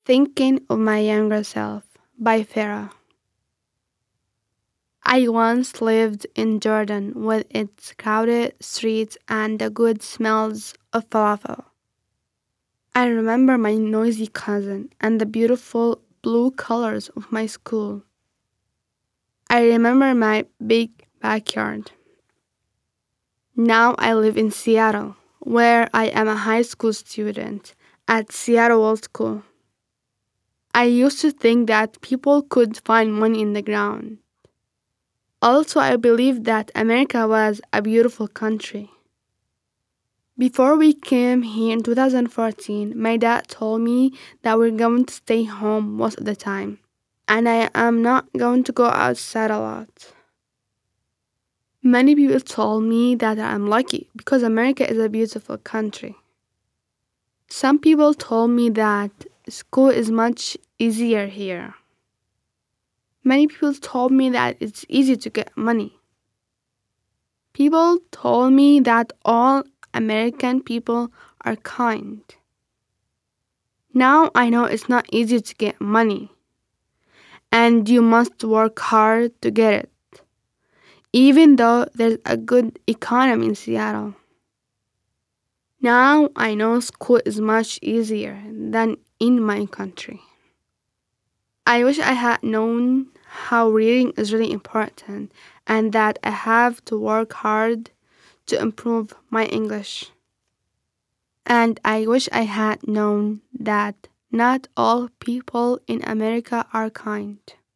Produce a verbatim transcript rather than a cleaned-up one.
Thinking of My Younger Self by Farah. I once lived in Jordan with its crowded streets and the good smells of falafel. I remember my noisy cousin and the beautiful blue colors of my school. I remember my big backyard. Now I live in Seattle, where I am a high school student at Seattle World School. I used to think that people could find money in the ground. Also, I believed that America was a beautiful country. Before we came here in two thousand fourteen, my dad told me that we're going to stay home most of the time, and I am not going to go outside a lot. Many people told me that I'm lucky because America is a beautiful country. Some people told me that school is much easier here. Many people told me that it's easy to get money. People told me that all American people are kind. Now I know it's not easy to get money, and you must work hard to get it, even though there's a good economy in Seattle. Now I know school is much easier than in my country. I wish I had known how reading is really important and that I have to work hard to improve my English. And I wish I had known that not all people in America are kind.